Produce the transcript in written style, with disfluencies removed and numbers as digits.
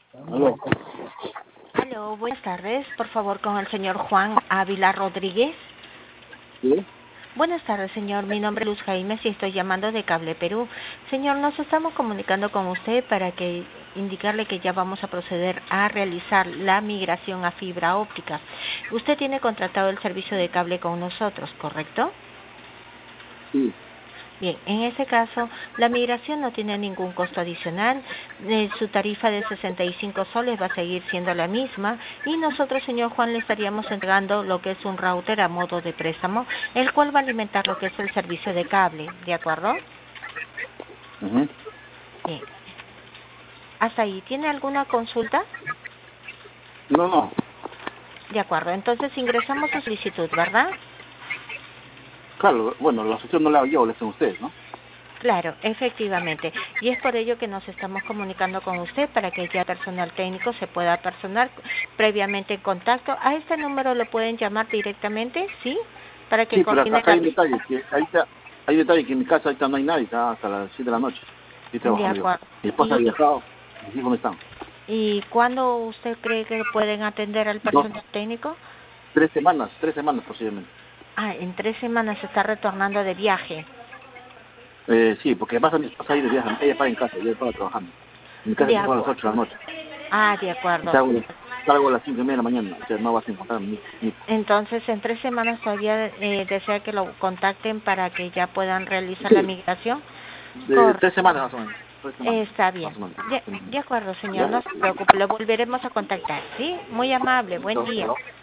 Aló. Aló, buenas tardes. Por favor, con el señor Juan Ávila Rodríguez. ¿Sí? Buenas tardes, señor. Mi nombre es Luz Jaime y estoy llamando de Cable Perú. Señor, nos estamos comunicando con usted para que indicarle que ya vamos a proceder a realizar la migración a fibra óptica. Usted tiene contratado el servicio de cable con nosotros, ¿correcto? Sí. Bien, en este caso, la migración no tiene ningún costo adicional, su tarifa de 65 soles va a seguir siendo la misma y nosotros, señor Juan, le estaríamos entregando lo que es un router a modo de préstamo, el cual va a alimentar lo que es el servicio de cable, ¿de acuerdo? Ujú. Bien, hasta ahí, ¿tiene alguna consulta? No. De acuerdo, entonces ingresamos su solicitud, ¿verdad? Claro, bueno, la solución no la hago yo, la hacen ustedes, ¿no? Claro, efectivamente. Y es por ello que nos estamos comunicando con usted para que ya personal técnico se pueda personar previamente en contacto. A este número lo pueden llamar directamente, ¿sí? Para que Sí, pero coordine acá la hay un visita. detalle, que hay un detalle que en mi casa ahorita no hay nadie, está hasta las 7 de la noche. Estoy De trabajando yo. acuerdo. Mi esposa ha viajado, mis hijos no están. ¿Y cuándo usted cree que pueden atender al Dos, personal técnico? 3 semanas posiblemente. Ah, en 3 semanas se está retornando de viaje. Sí, porque pasa mi esposa ahí de viaje, ella para en casa, yo estaba trabajando. En mi casa De se fue a las acuerdo. 8 de la noche. De Y acuerdo. salgo a las 5:30 de la mañana, o sea, no vas a encontrar a mi hijo. Entonces, en 3 semanas todavía desea que lo contacten para que ya puedan realizar la Sí, migración. de Correcto. 3 semanas más o menos. 3 semanas, Está bien. más o menos. De acuerdo, señor. ¿Ya? No se preocupe. Lo volveremos a contactar. ¿Sí? Muy amable. Buen Listo. día.